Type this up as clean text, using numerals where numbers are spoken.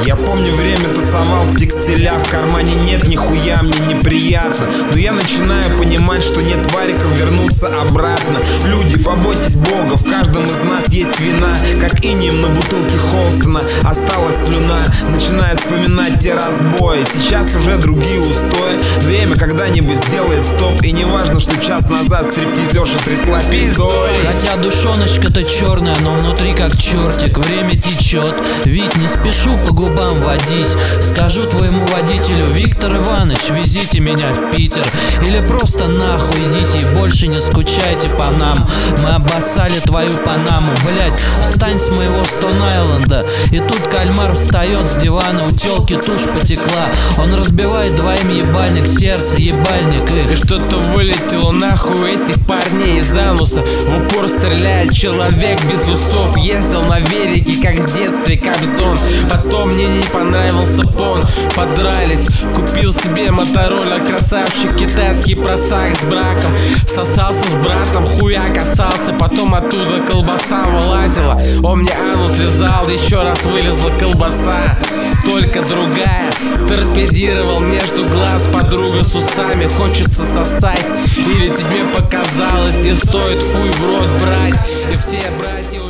Я помню, время тасовал в текстиля, в кармане нет нихуя, мне неприятно. Но я начинаю понимать, что нет вариков вернуться обратно. Люди, побойтесь Бога, в каждом из нас есть вина. Как инеем на бутылке Холстона осталась слюна. Начинаю вспоминать те разбои, сейчас уже другие устои. Время когда-нибудь сделает стоп, и не важно, что час назад стриптизерша трясла пиздой. Хотя душоночка-то черная, но внутри как чертик. Время течет, ведь не спешу по губам водить. Скажу твоему водителю: Виктор Иванович, везите меня в Питер. Или просто нахуй идите и больше не скучайте по нам. Мы обоссали твою Панаму. Блять, встань с моего Стоун-Айленда. И тут кальмар встает с дивана, у тёлки тушь потекла. Он разбивает двоим ебальник, сердце ебальник их. И что-то вылетело нахуй этих парней из ануса. В упор стреляет человек без усов. Ездил на велике, как в детстве Кобзон. Потом мне не понравился пон. Подрались, купил себе Моторола. Красавчик, китайский просак с браком. Сосался с братом, хуя касался. Потом оттуда колбаса вылазила. Он мне анус лизал, еще раз вылезла колбаса. Только другая. Торпедировал между глаз подруга с усами. Хочется сосать, или тебе показалось, не стоит хуй в рот брать. И все братья